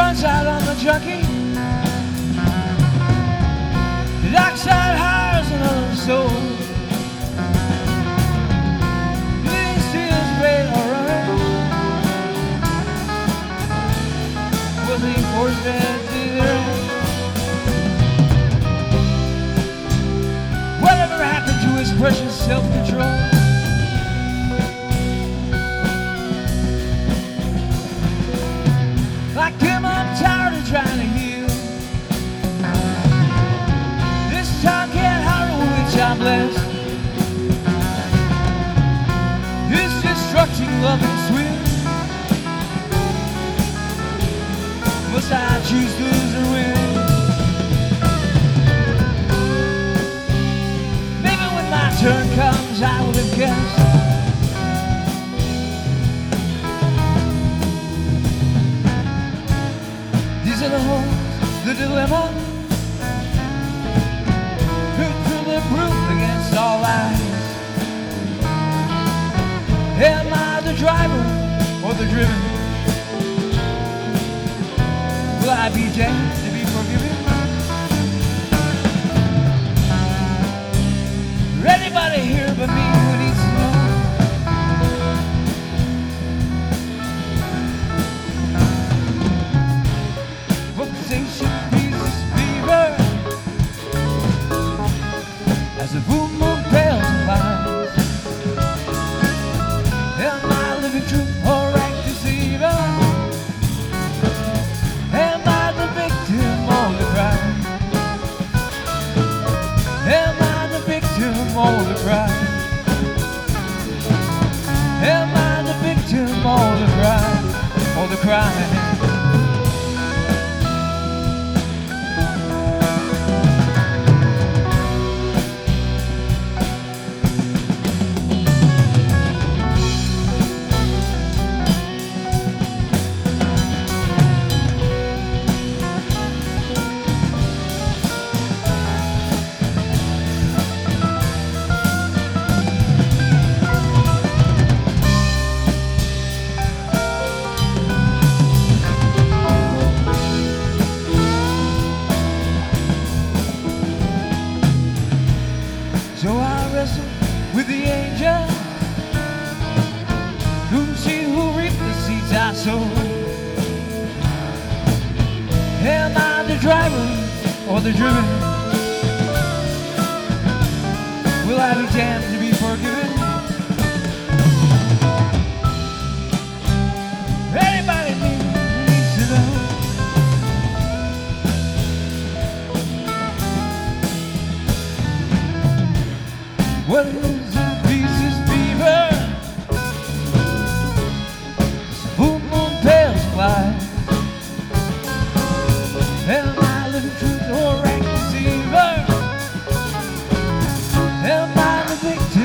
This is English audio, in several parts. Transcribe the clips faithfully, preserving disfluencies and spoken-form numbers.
runs out on the junkie. The dark side hires another soul. Living steals great horror. Was he forced fed to the earth? Whatever happened to his precious self-control? Like him, I'm tired of trying to heal. This time can't hide which I'm blessed. His destructing love and sweet. Must I choose to lose or win? Maybe when my turn comes, I will have guessed. These are the holes, the dilemma. Who the proof against all lies? Am I the driver or the driven? Will I be damned to be forgiven? Anybody here but me who needs to know? Station pieces fever as the full moon pales and lies. Am I living truth or rank deceiver? Am I the victim or the crime? Am I the victim or the crime? Am I the victim or the crime? Or the crime? So I wrestle with the angel, who she who reaped the seeds I sowed. Am I the driver or the driven? Will I be damned to be forgiven? Anybody needs to know? What is the pieces fever? Full moon pales fly. Am I living truth or rank deceiver? Am I the victim?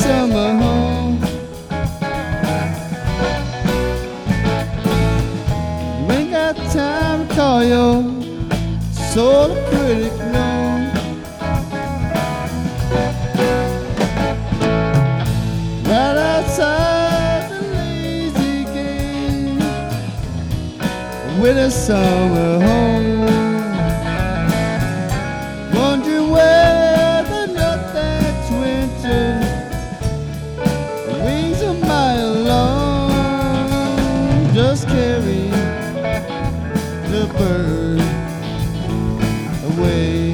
summer home. You ain't got time to call your soul a critic, no. Right outside the lazy gate with a summer home. Wondering where the nut that's winter, wings a mile long, just carry the bird away.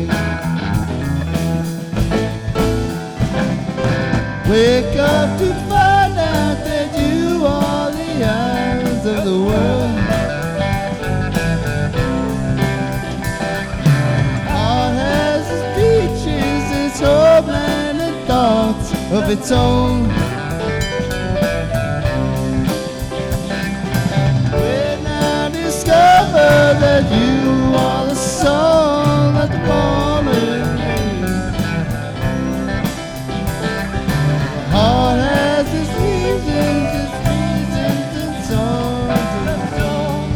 Wake up to find out that you are the eyes of the world. Heart has its beaches, its homeland and thoughts of its own. When I discover that you are the song that the morning rain. Heart has its reasons, its reasons and songs of its own.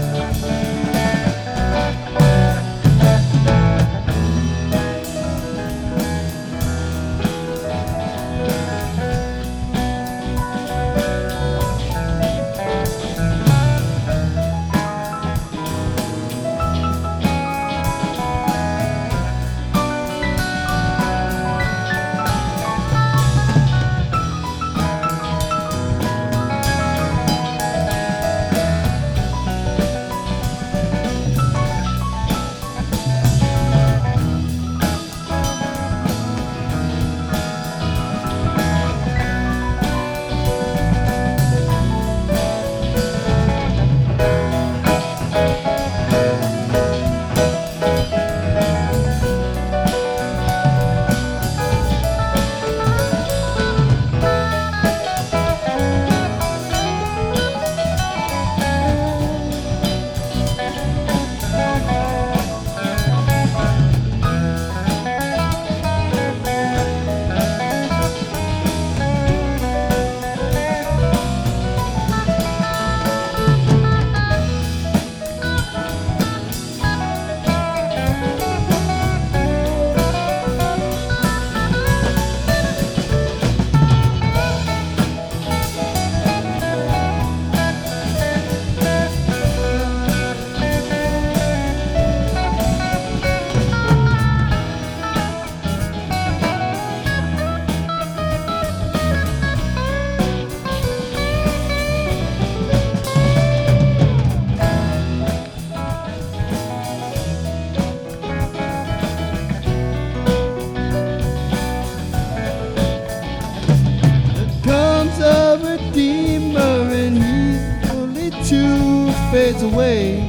Redeemer and he only two fades away.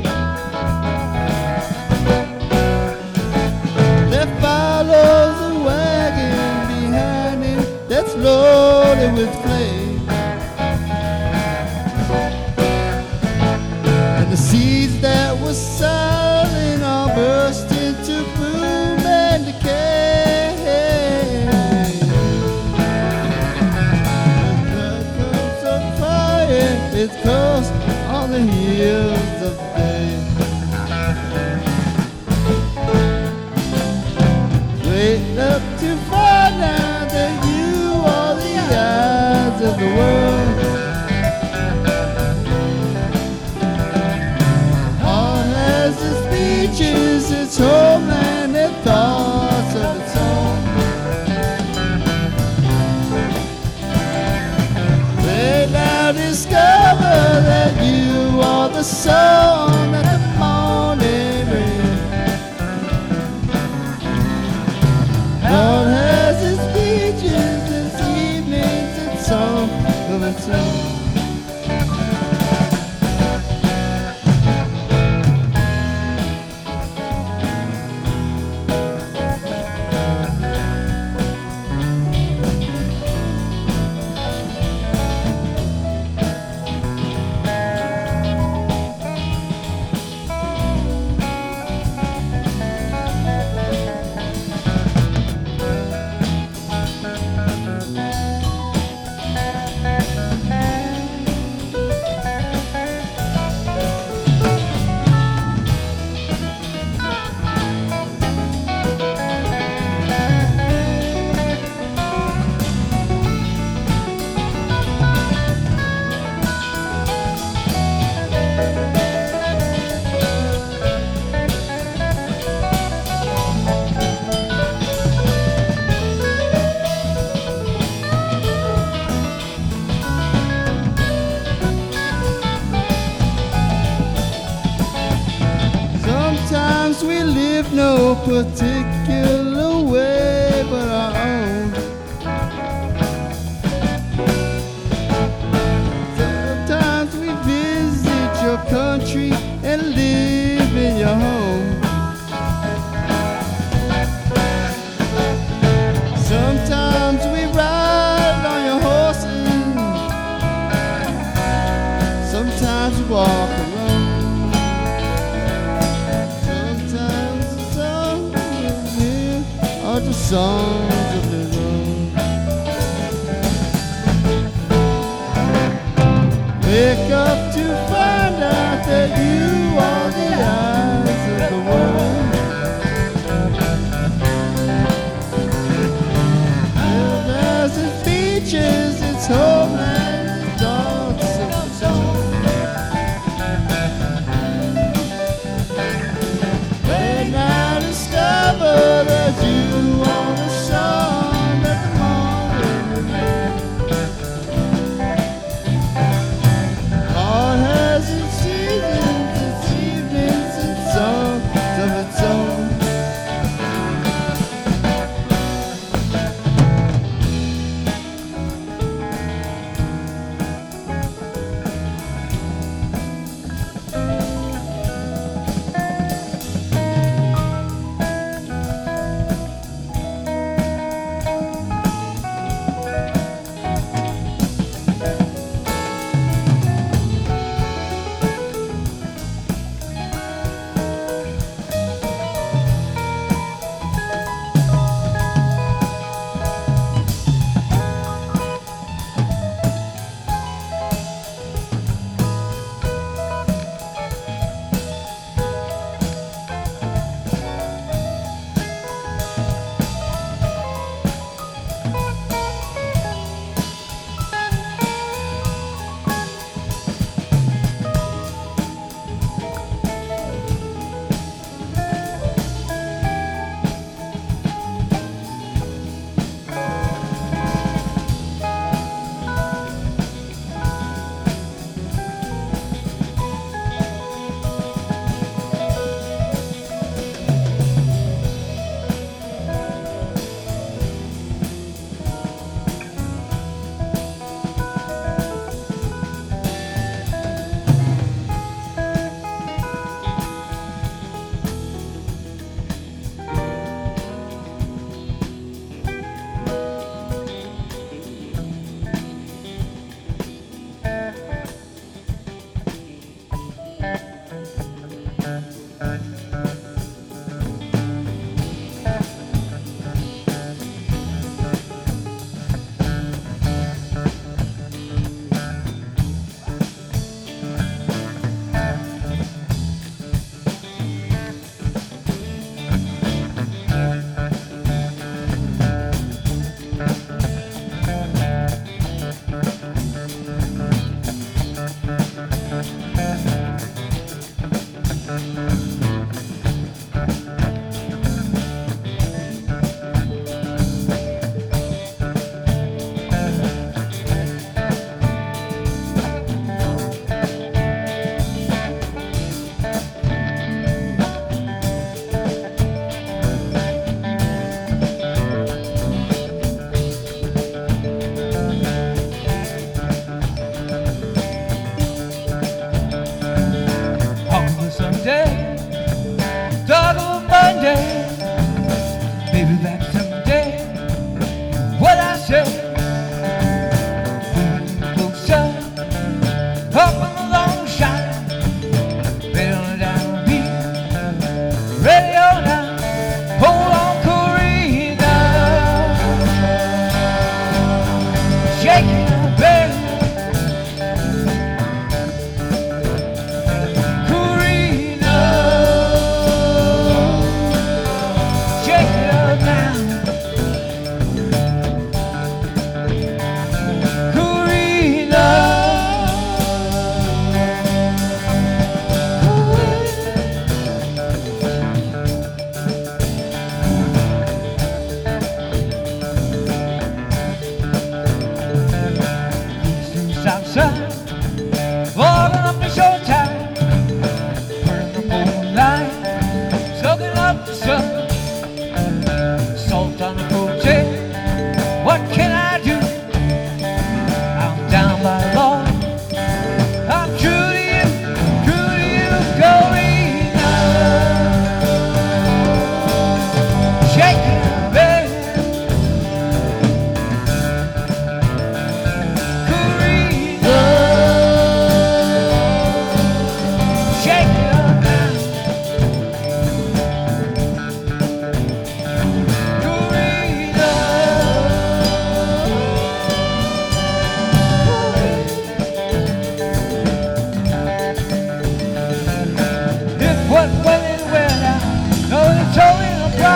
There follows a wagon behind him that's loaded with clay, and the seeds that were silent all burst into bloom and decay. It's close on the heels of day. Wake up to find out that you are the eyes of the world. Heart has its beaches, its homeland and thoughts of its own. They now discover that you are the song that the morning rain. God has its beaches, its evenings, its song of its own. no particular way but our own. Sometimes we visit your country and live in your home. Sometimes we ride on your horses, sometimes we walk alone. Sometimes the songs we hear are the songs of the road. Wake up to find out that you are the eyes of the world. It's homeland, dogs of the zone. When I discover that you are the sun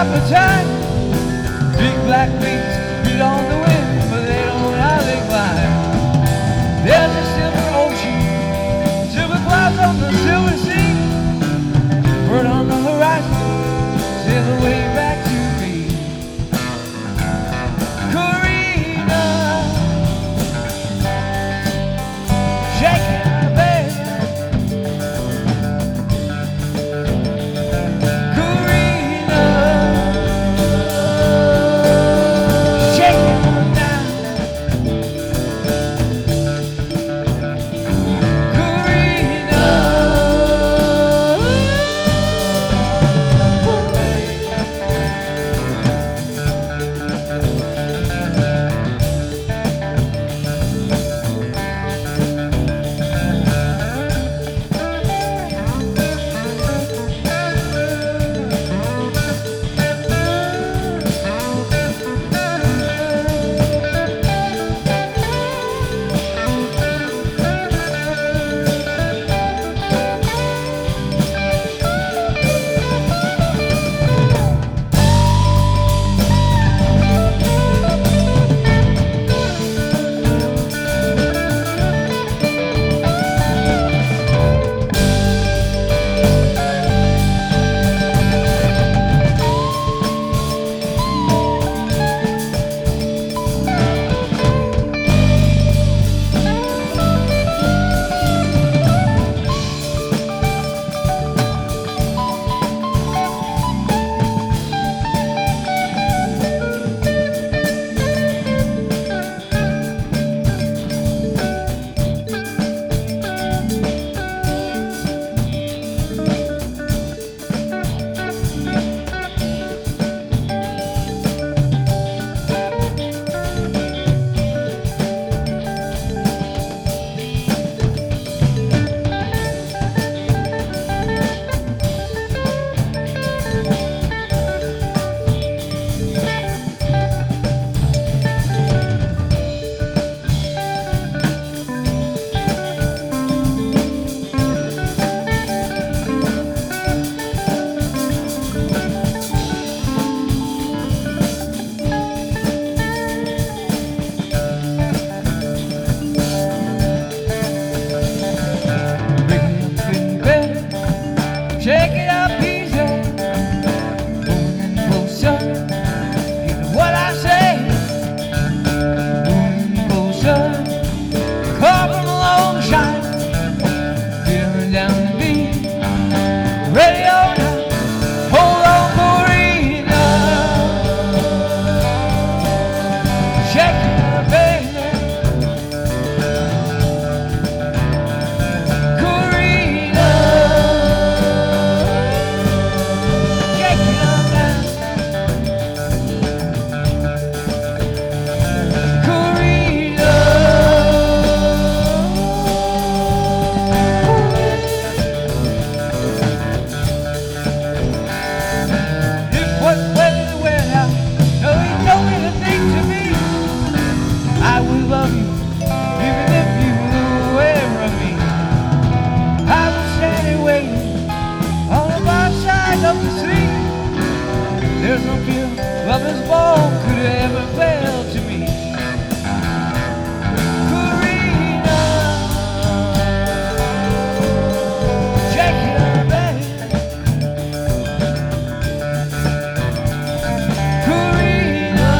appetite. Big black wings beat on the wind, but they don't know how they climb. There's a silver ocean, silver clouds on the silver sea. Bird on the horizon, sail away back to me. Corina, shake it, baby. Corina, shake it now. Corina. Shake it up easy, moving closer. You know what I say? Moving closer. Come from a long shot, feeling down the beat. Ready or not, hold on, Corina. Shake it up, baby. Love you, even if you flew away from me. I was standing waiting on the far side of the sea. There's no fear love is born could ever fail to me. Corina, shake it up, baby. Corina,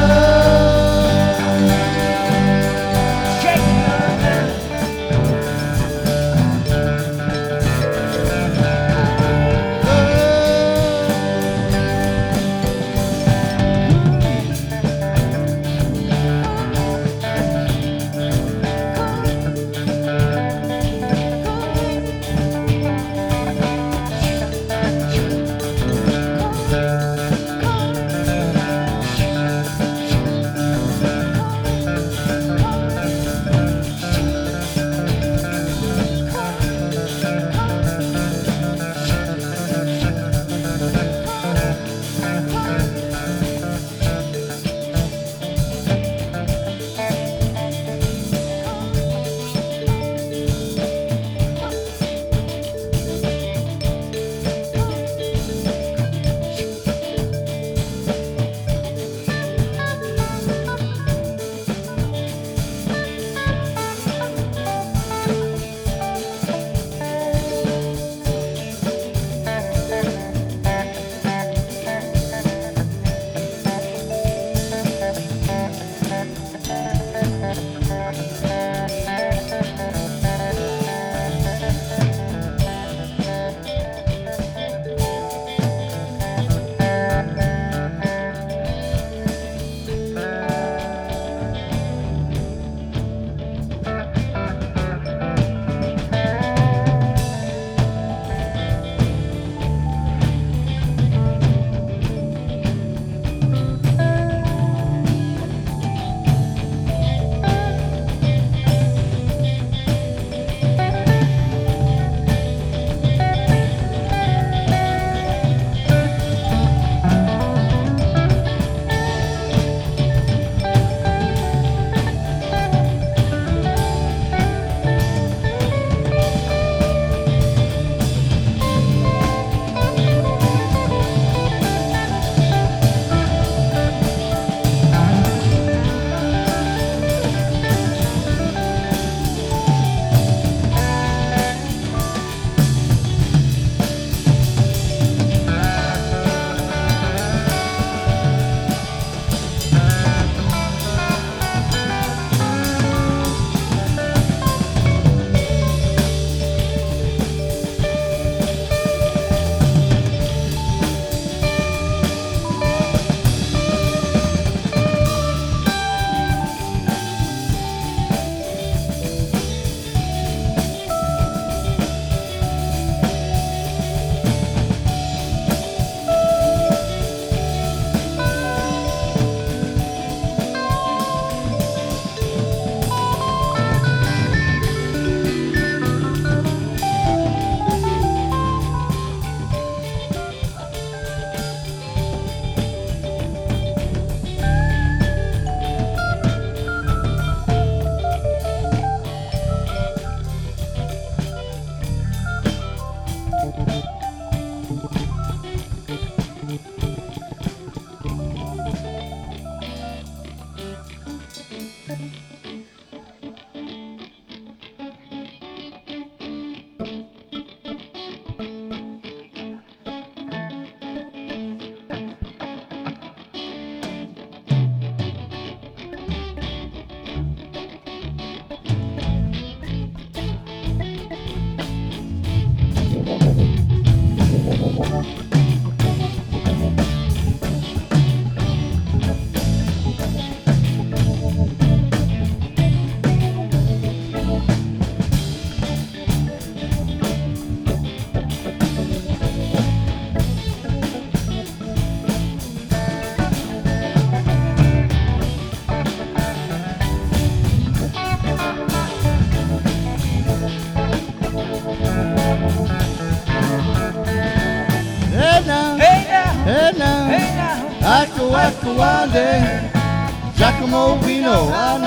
Wande, Giacomo Pino,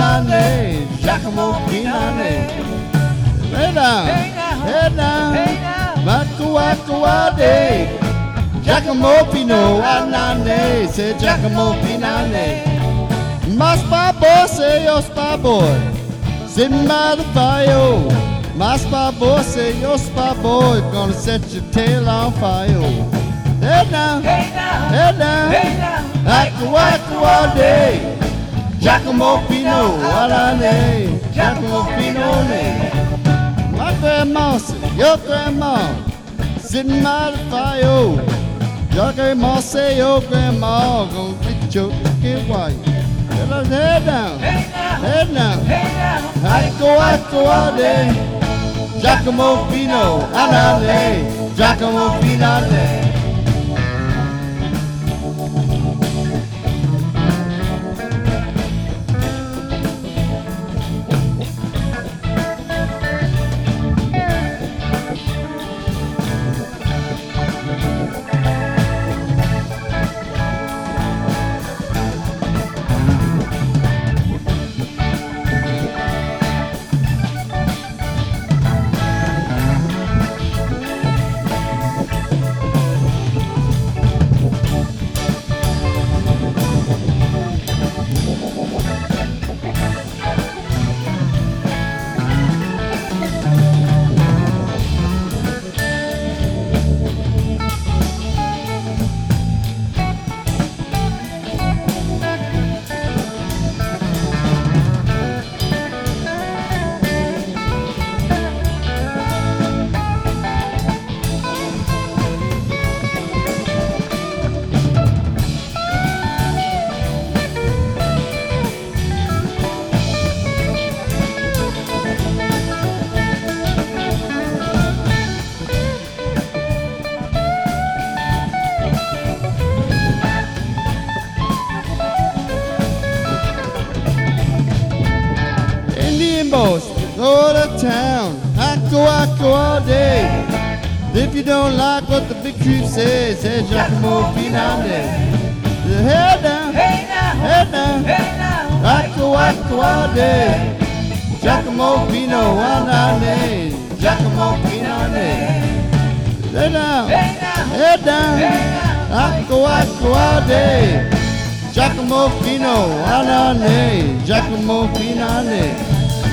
Anane, Giacomo Pinane. Head down, head down, Marco Wande, Giacomo Pino, Anane, say Giacomo Pinane. My spy boy, say your spy boy, sitting by the fire. My spy boy, say your spy boy, gonna set your tail on fire. Head down, head down, head down. Like a white all day, Giacomo Pino, Alane, Giacomo Pino, my grandma said, your grandma, sitting by the fire. Your grandma say your grandma gonna get your ticket white. Head down, head down, like a white all day, Giacomo Pino, Alane, Giacomo Pino. go to town. I go, I go all day. If you don't like what the big chief says, say Giacomo Finale. Head down, Hey now, head down. hey now, I go, I go all day. Giacomo Pino, Finale. Giacomo Finale. Head down, hey now, head down. hey now. I go, I go all day. Giacomo Pino, Finale. Giacomo Finale.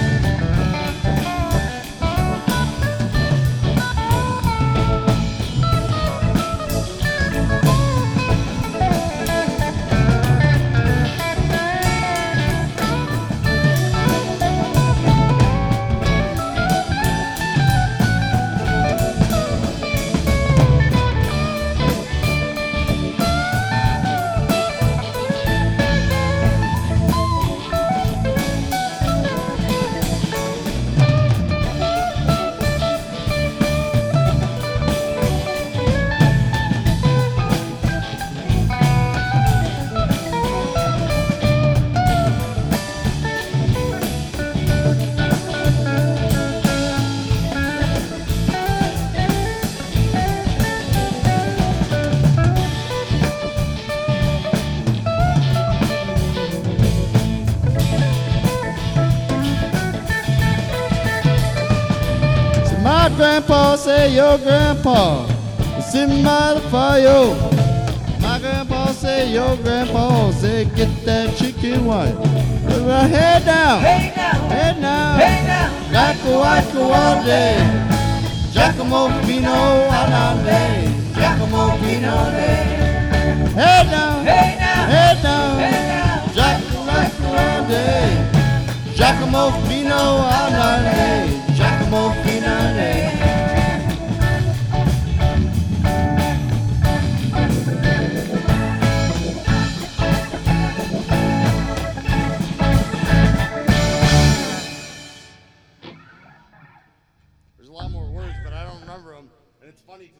My grandpa say your grandpa is sitting by the fire. My grandpa say your grandpa say get that chicken wire. Put my head down, Hey now, head down. hey now, Jacko, Jacko all day. Giacomo Pino, Finale. Giacomo Finale. Head down, hey now, head down. hey now. Jacko, Jacko all day. Giacomo Pino, Finale. Giacomo Finale. There's a lot more words, but I don't remember them. And it's funny.